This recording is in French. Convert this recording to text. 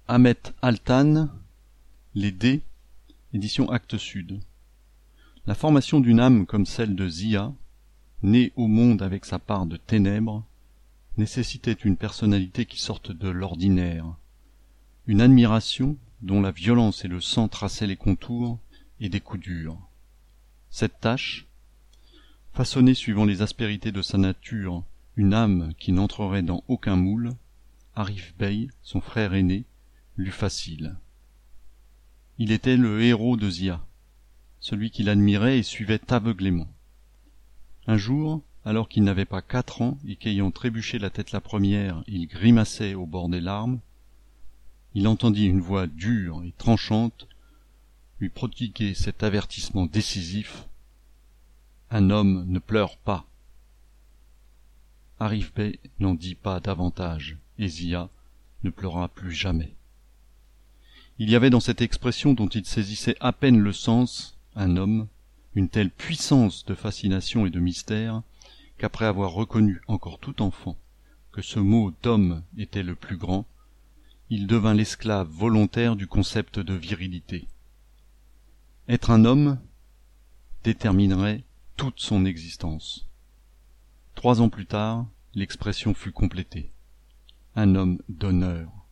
Ahmet Altan, Les Dés, édition Actes Sud. La formation d'une âme comme celle de Zia, née au monde avec sa part de ténèbres, nécessitait une personnalité qui sorte de l'ordinaire, une admiration dont la violence et le sang traçaient les contours et des coups durs. Cette tâche, façonner suivant les aspérités de sa nature une âme qui n'entrerait dans aucun moule, Arif Bey, son frère aîné, l'eut facile. Il était le héros de Zia, celui qu'il admirait et suivait aveuglément. Un jour, alors qu'il n'avait pas 4 ans et qu'ayant trébuché la tête la première, il grimaçait au bord des larmes, il entendit une voix dure et tranchante lui prodiguer cet avertissement décisif: un homme ne pleure pas. Arif Bey n'en dit pas davantage, et Zia ne pleura plus jamais. Il y avait dans cette expression, dont il saisissait à peine le sens, un homme, une telle puissance de fascination et de mystère, qu'après avoir reconnu encore tout enfant que ce mot d'homme était le plus grand, il devint l'esclave volontaire du concept de virilité. Être un homme déterminerait toute son existence. 3 ans plus tard, l'expression fut complétée: un homme d'honneur.